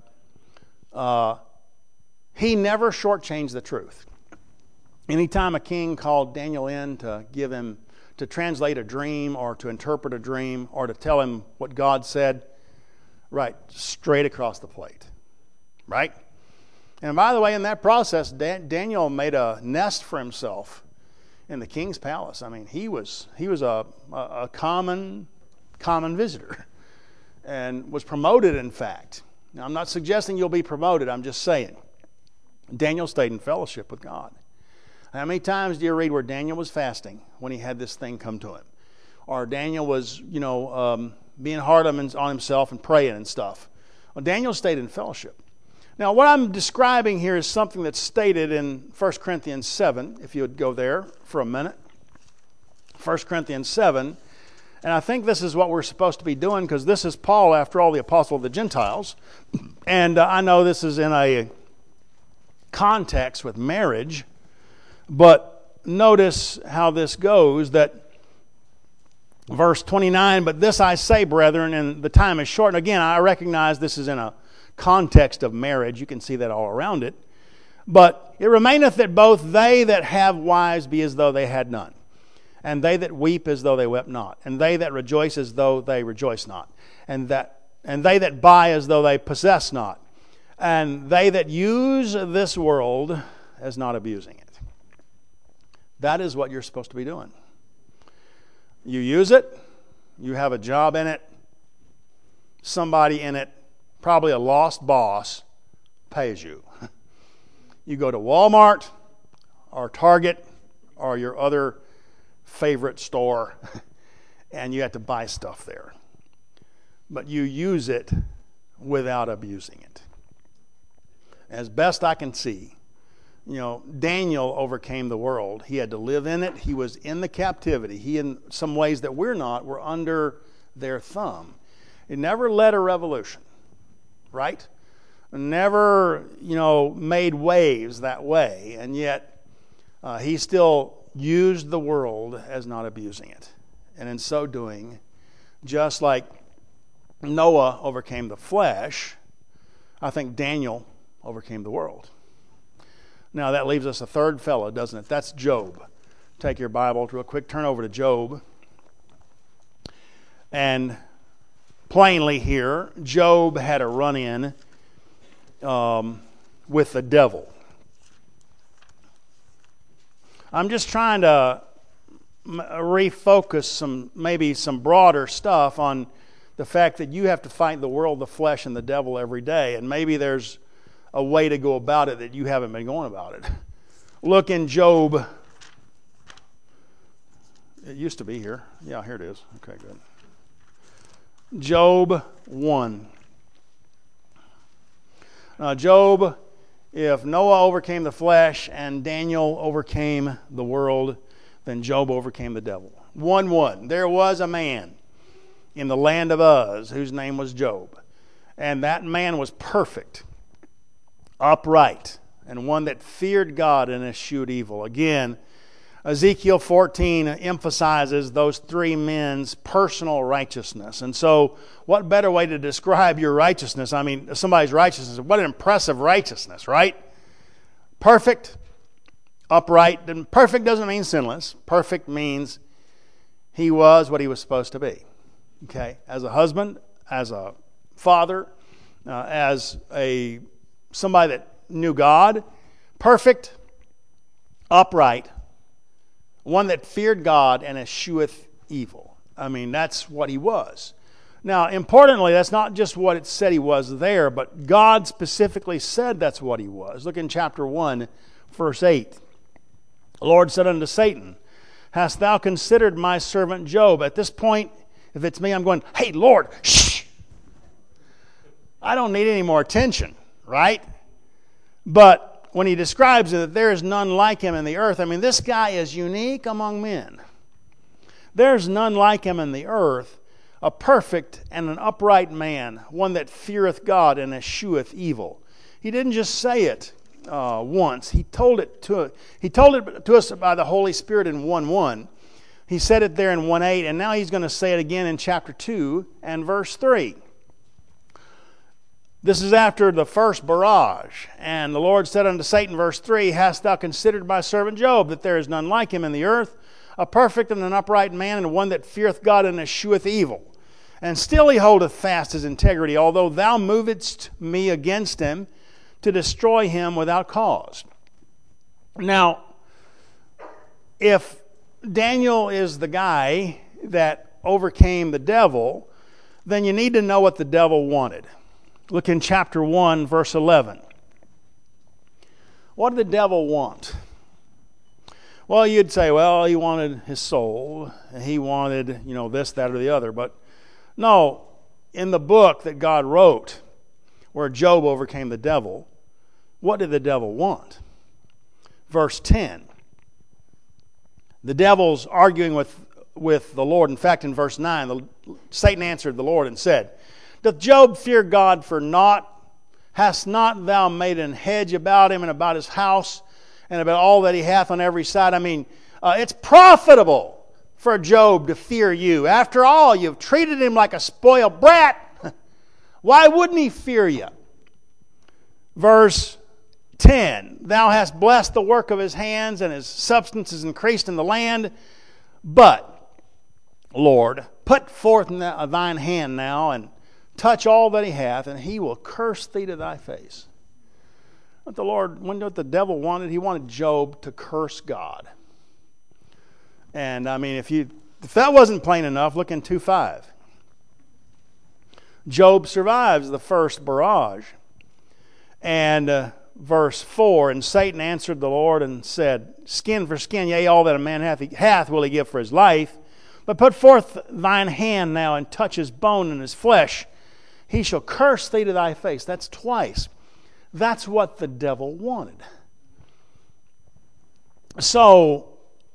Uh, he never shortchanged the truth. Anytime a king called Daniel in to give him, to translate a dream or to interpret a dream or to tell him what God said, right, straight across the plate, right? And by the way, in that process, Dan- Daniel made a nest for himself in the king's palace. I mean, he was he was a, a, a common common visitor and was promoted, in fact. Now, I'm not suggesting you'll be promoted. I'm just saying. Daniel stayed in fellowship with God. How many times do you read where Daniel was fasting when he had this thing come to him? Or Daniel was, you know, um, being hard on himself and praying and stuff. Well, Daniel stayed in fellowship. Now, what I'm describing here is something that's stated in First Corinthians seven, if you would go there for a minute. First Corinthians seven. And I think this is what we're supposed to be doing, because this is Paul, after all, the apostle of the Gentiles. And uh, I know this is in a context with marriage, but notice how this goes, that verse twenty-nine, but this I say, brethren, and the time is short. And again, I recognize this is in a context of marriage. You can see that all around it. But it remaineth that both they that have wives be as though they had none, and they that weep as though they wept not, and they that rejoice as though they rejoice not, and that and they that buy as though they possess not, and they that use this world as not abusing it. That is what you're supposed to be doing. You use it, you have a job in it, somebody in it, probably a lost boss, pays you. You go to Walmart or Target or your other favorite store, and you have to buy stuff there. But you use it without abusing it. As best I can see, you know, Daniel overcame the world. He had to live in it. He was in the captivity. He, in some ways that we're not, were under their thumb. He never led a revolution, right? Never, you know, made waves that way. And yet, uh, he still used the world as not abusing it. And in so doing, just like Noah overcame the flesh, I think Daniel overcame the world. Now that leaves us a third fellow, doesn't it? That's Job. Take your Bible real quick, turn over to Job. And plainly here, Job had a run-in um, with the devil. I'm just trying to refocus some, maybe some broader stuff on the fact that you have to fight the world, the flesh, and the devil every day. And maybe there's a way to go about it that you haven't been going about it. Look in Job. It used to be here. Yeah, here it is. Okay, good. Job one. Now, Job, if Noah overcame the flesh and Daniel overcame the world, then Job overcame the devil. one one. There was a man in the land of Uz whose name was Job. And that man was perfect, upright, and one that feared God and eschewed evil. Again, Ezekiel fourteen emphasizes those three men's personal righteousness. And so, what better way to describe your righteousness? I mean, somebody's righteousness. What an impressive righteousness, right? Perfect, upright. And perfect doesn't mean sinless. Perfect means he was what he was supposed to be. Okay, as a husband, as a father, uh, as a somebody that knew God, perfect, upright, one that feared God and escheweth evil. I mean, that's what he was. Now, importantly, that's not just what it said he was there, but God specifically said that's what he was. Look in chapter one, verse eight. The Lord said unto Satan, hast thou considered my servant Job? At this point, if it's me, I'm going, hey, Lord, shh. I don't need any more attention, right? But when he describes it, that there is none like him in the earth, I mean, this guy is unique among men. There's none like him in the earth, a perfect and an upright man, one that feareth God and escheweth evil. He didn't just say it uh, once. He told it to he told it to us by the Holy Spirit in one one. He said it there in one eight, and now he's going to say it again in chapter two and verse three. This is after the first barrage. And the Lord said unto Satan, verse three, hast thou considered my servant Job, that there is none like him in the earth, a perfect and an upright man, and one that feareth God and escheweth evil? And still he holdeth fast his integrity, although thou movedst me against him to destroy him without cause. Now, if Daniel is the guy that overcame the devil, then you need to know what the devil wanted. Look in chapter one, verse eleven. What did the devil want? Well, you'd say, well, he wanted his soul. He wanted, you know, this, that, or the other. But no, in the book that God wrote, where Job overcame the devil, what did the devil want? Verse ten. The devil's arguing with, with the Lord. In fact, in verse nine, the, Satan answered the Lord and said, doth Job fear God for naught? Hast not thou made an hedge about him and about his house and about all that he hath on every side? I mean, uh, it's profitable for Job to fear you. After all, you've treated him like a spoiled brat. Why wouldn't he fear you? Verse ten, thou hast blessed the work of his hands, and his substance is increased in the land. But, Lord, put forth thine hand now, and touch all that he hath, and he will curse thee to thy face. What the Lord, when what the devil wanted, he wanted Job to curse God. And I mean, if you if that wasn't plain enough, look in two five. Job survives the first barrage. And uh, verse four, and Satan answered the Lord and said, skin for skin, yea, all that a man hath, he, hath will he give for his life. But put forth thine hand now, and touch his bone and his flesh. He shall curse thee to thy face. That's twice. That's what the devil wanted. So,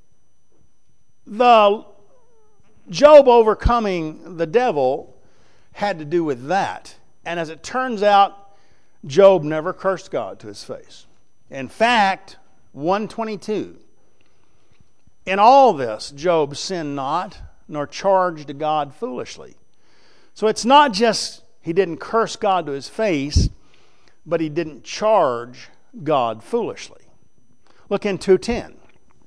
the Job overcoming the devil had to do with that. And as it turns out, Job never cursed God to his face. In fact, one twenty-two, in all this, Job sinned not, nor charged God foolishly. So it's not just he didn't curse God to his face, but he didn't charge God foolishly. Look in two ten.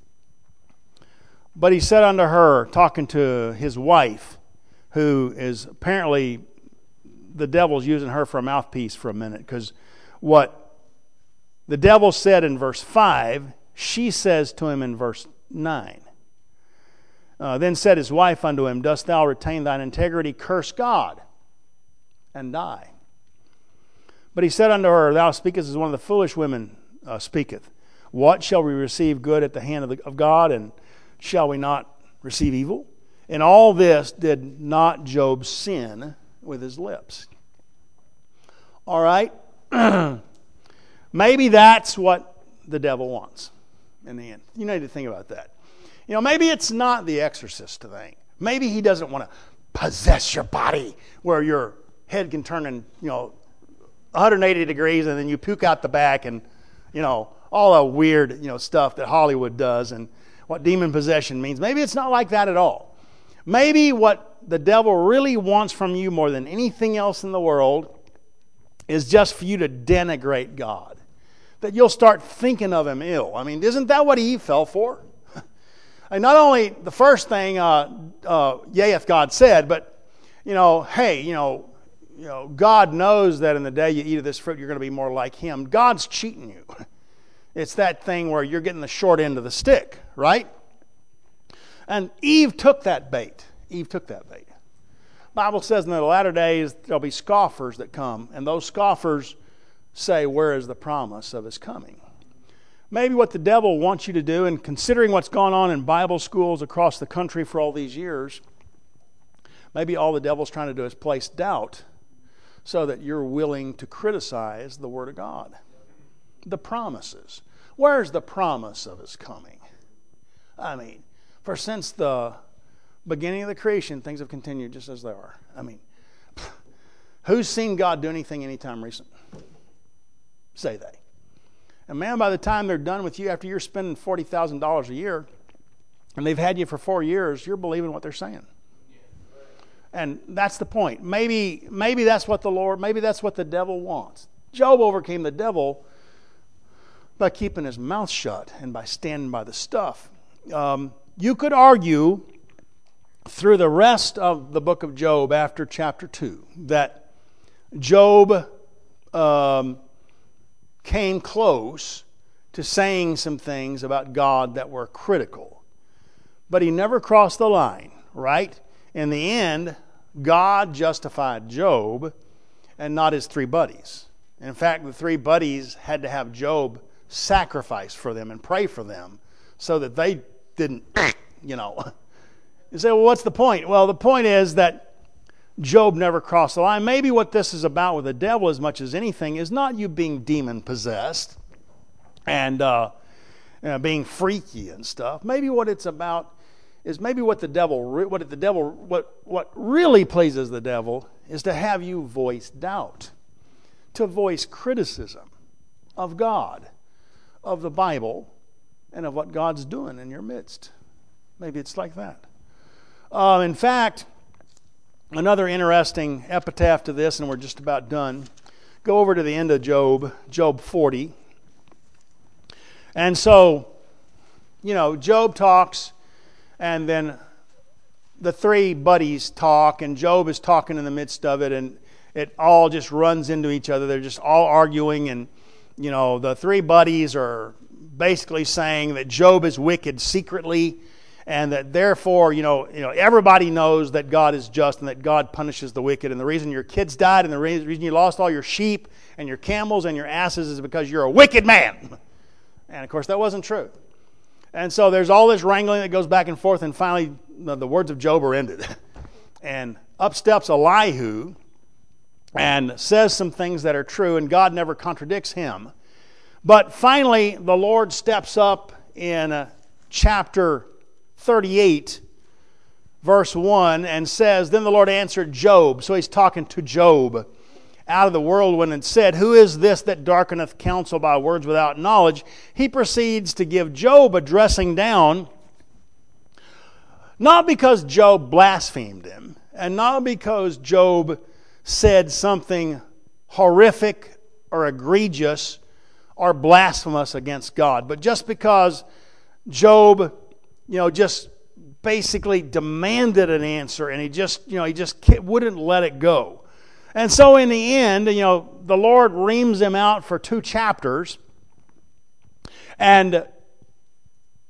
But he said unto her, talking to his wife, who is apparently, the devil's using her for a mouthpiece for a minute, because what the devil said in verse five, she says to him in verse nine, uh, Then said his wife unto him, Dost thou retain thine integrity? Curse God and die. But he said unto her, Thou speakest as one of the foolish women uh, speaketh. What, shall we receive good at the hand of, the, of God, and shall we not receive evil? In all this did not Job sin with his lips. All right? Maybe that's what the devil wants in the end. You need to think about that. You know, maybe it's not the exorcist thing. Maybe he doesn't want to possess your body where your head can turn in, you know, one hundred eighty degrees and then you puke out the back and, you know, all the weird, you know, stuff that Hollywood does and what demon possession means. Maybe it's not like that at all. Maybe what the devil really wants from you more than anything else in the world is just for you to denigrate God. That you'll start thinking of him ill. I mean, isn't that what Eve fell for? And not only the first thing, uh, uh, yea, hath God said, but, you know, hey, you know, you know, God knows that in the day you eat of this fruit, you're going to be more like him. God's cheating you. It's that thing where you're getting the short end of the stick, right? And Eve took that bait. Eve took that bait. The Bible says in the latter days there'll be scoffers that come, and those scoffers say, where is the promise of his coming? Maybe what the devil wants you to do, and considering what's gone on in Bible schools across the country for all these years, maybe all the devil's trying to do is place doubt so that you're willing to criticize the Word of God. The promises. Where's the promise of his coming? I mean, for since the beginning of the creation, things have continued just as they are. I mean, who's seen God do anything anytime recent? Say they. And man, by the time they're done with you, after you're spending forty thousand dollars a year, and they've had you for four years, you're believing what they're saying. And that's the point. Maybe, maybe that's what the Lord, maybe that's what the devil wants. Job overcame the devil by keeping his mouth shut and by standing by the stuff. Um, you could argue through the rest of the book of Job after chapter two that Job um, came close to saying some things about God that were critical. But he never crossed the line, right? In the end, God justified Job and not his three buddies. In fact, the three buddies had to have Job sacrifice for them and pray for them so that they didn't, you know. You say, well, what's the point? Well, the point is that Job never crossed the line. Maybe what this is about with the devil as much as anything is not you being demon-possessed and uh, you know, being freaky and stuff. Maybe what it's about is maybe what the devil, what the devil, what what really pleases the devil is to have you voice doubt, to voice criticism of God, of the Bible, and of what God's doing in your midst. Maybe it's like that. Uh, in fact, another interesting epitaph to this, and we're just about done. Go over to the end of Job, Job forty. And so, you know, Job talks, and then the three buddies talk, and Job is talking in the midst of it, and it all just runs into each other. They're just all arguing, and, you know, the three buddies are basically saying that Job is wicked secretly, and that therefore, you know, you know, everybody knows that God is just and that God punishes the wicked. And the reason your kids died and the reason you lost all your sheep and your camels and your asses is because you're a wicked man. And of course, that wasn't true. And so there's all this wrangling that goes back and forth, and finally the, the words of Job are ended. And up steps Elihu and says some things that are true, and God never contradicts him. But finally, the Lord steps up in uh, chapter thirty-eight, verse one, and says, Then the Lord answered Job. So he's talking to Job out of the whirlwind and said, Who is this that darkeneth counsel by words without knowledge? He proceeds to give Job a dressing down, not because Job blasphemed him, and not because Job said something horrific or egregious or blasphemous against God, but just because Job, you know, just basically demanded an answer, and he just, you know, he just wouldn't let it go. And so in the end, you know, the Lord reams him out for two chapters, and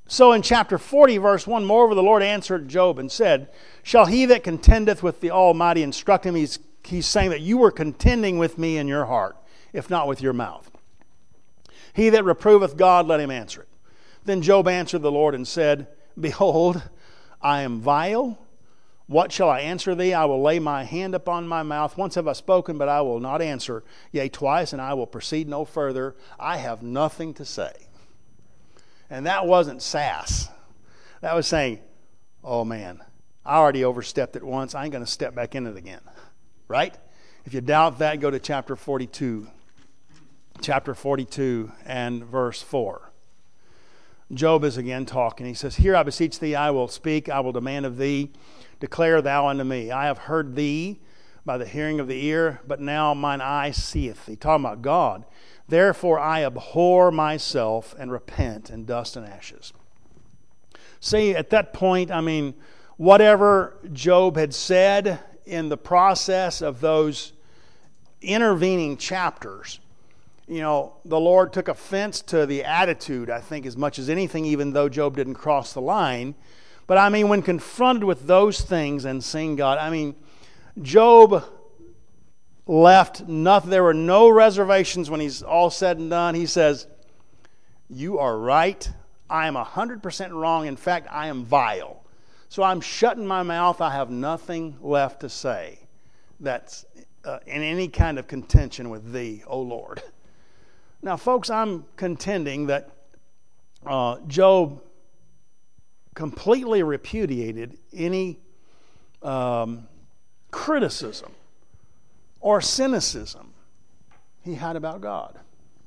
So in chapter forty, verse one, moreover the Lord answered Job and said, shall he that contendeth with the Almighty instruct him? He's, he's saying that you were contending with me in your heart, if not with your mouth. He that reproveth God, let him answer it. Then Job answered the Lord and said, behold, I am vile. What shall I answer thee? I will lay my hand upon my mouth. Once have I spoken, but I will not answer. Yea, twice, and I will proceed no further. I have nothing to say. And that wasn't sass. That was saying, oh man, I already overstepped it once. I ain't going to step back in it again. Right? If you doubt that, go to chapter forty-two. Chapter forty-two and verse four. Job is again talking. He says, here I beseech thee, I will speak, I will demand of thee. Declare thou unto me. I have heard thee by the hearing of the ear, but now mine eye seeth thee. Talking about God. Therefore I abhor myself and repent in dust and ashes. See, at that point, I mean, whatever Job had said in the process of those intervening chapters, you know, the Lord took offense to the attitude, I think, as much as anything, even though Job didn't cross the line. But I mean, when confronted with those things and seeing God, I mean, Job left nothing. There were no reservations when he's all said and done. He says, you are right. I am one hundred percent wrong. In fact, I am vile. So I'm shutting my mouth. I have nothing left to say that's uh, in any kind of contention with thee, O Lord. Now, folks, I'm contending that uh, Job completely repudiated any um, criticism or cynicism he had about God.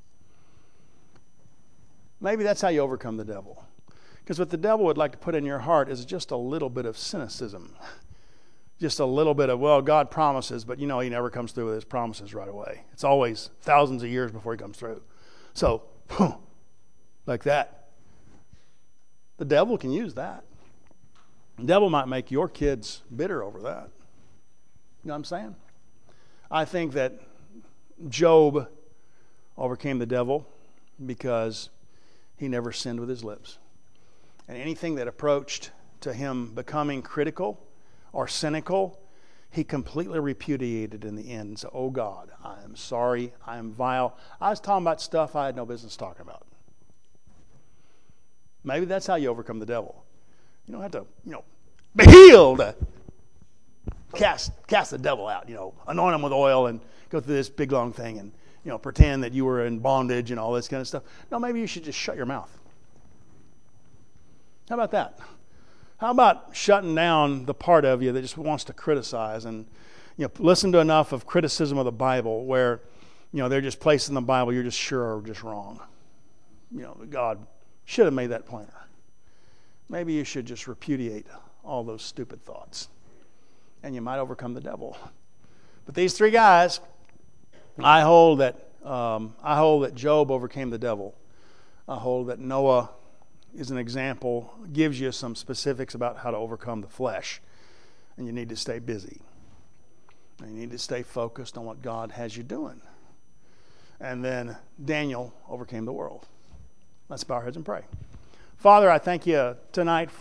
Maybe that's how you overcome the devil. Because what the devil would like to put in your heart is just a little bit of cynicism. Just a little bit of, well, God promises, but you know he never comes through with his promises right away. It's always thousands of years before he comes through. So, like that. The devil can use that. The devil might make your kids bitter over that. You know what I'm saying? I think that Job overcame the devil because he never sinned with his lips. And anything that approached to him becoming critical or cynical, he completely repudiated in the end. So, oh God, I am sorry, I am vile. I was talking about stuff I had no business talking about. Maybe that's how you overcome the devil. You don't have to, you know, be healed. Cast, cast the devil out, you know, anoint him with oil and go through this big long thing and, you know, pretend that you were in bondage and all this kind of stuff. No, maybe you should just shut your mouth. How about that? How about shutting down the part of you that just wants to criticize and, you know, listen to enough of criticism of the Bible where, you know, they're just placing the Bible you're just sure are just wrong. You know, God should have made that plainer. Maybe you should just repudiate all those stupid thoughts and you might overcome the devil. But these three guys, I hold that um, I hold that Job overcame the devil. I hold that Noah is an example, gives you some specifics about how to overcome the flesh. And you need to stay busy. And you need to stay focused on what God has you doing. And then Daniel overcame the world. Let's bow our heads and pray. Father, I thank you tonight for